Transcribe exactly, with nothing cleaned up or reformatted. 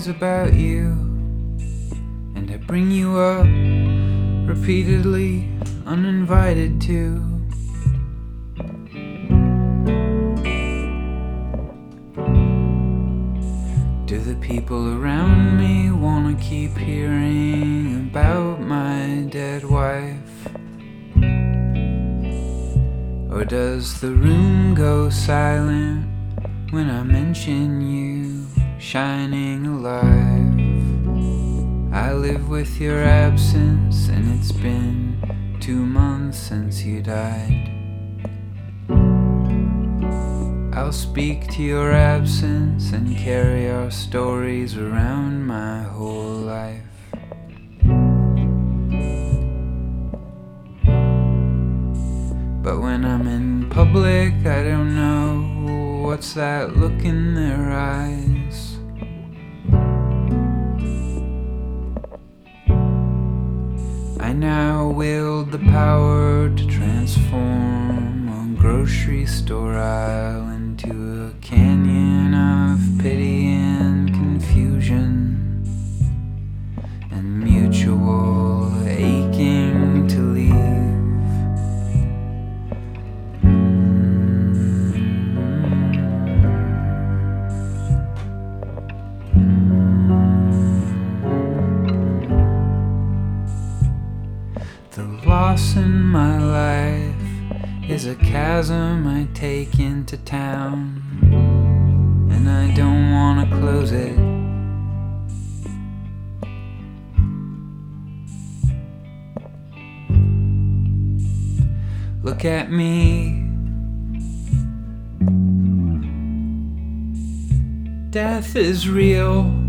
about you, and I bring you up repeatedly, uninvited to. Do the people around me wanna keep hearing about my dead wife? Or does the room go silent when I mention you shining alive? I live with your absence, and it's been two months since you died. I'll speak to your absence and carry our stories around my whole life. But when I'm in public, I don't know what's that look in their eyes. I now wield the power to transform a grocery store aisle into a canyon of pity and confusion and mutual aching to leave. The loss in my life is a chasm I take into town, and I don't want to close it. Look at me. Death is real.